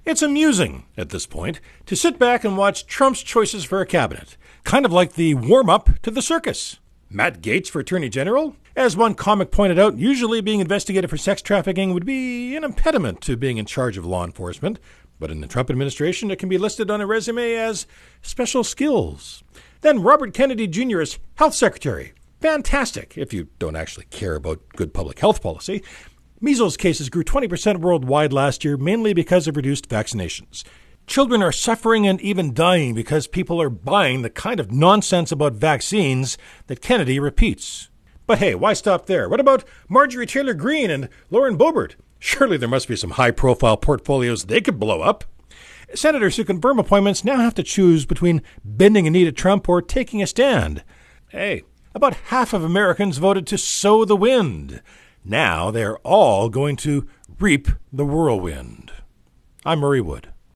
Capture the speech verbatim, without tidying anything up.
It's amusing, at this point, to sit back and watch Trump's choices for a cabinet, kind of like the warm-up to the circus. Matt Gaetz for Attorney General? As one comic pointed out, usually being investigated for sex trafficking would be an impediment to being in charge of law enforcement, but in the Trump administration it can be listed on a resume as special skills. Then Robert Kennedy Junior as Health Secretary. Fantastic, if you don't actually care about good public health policy. Measles cases grew twenty percent worldwide last year, mainly because of reduced vaccinations. Children are suffering and even dying because people are buying the kind of nonsense about vaccines that Kennedy repeats. But hey, why stop there? What about Marjorie Taylor Greene and Lauren Boebert? Surely there must be some high-profile portfolios they could blow up. Senators who confirm appointments now have to choose between bending a knee to Trump or taking a stand. Hey, about half of Americans voted to sow the wind. Now they're all going to reap the whirlwind. I'm Murray Wood.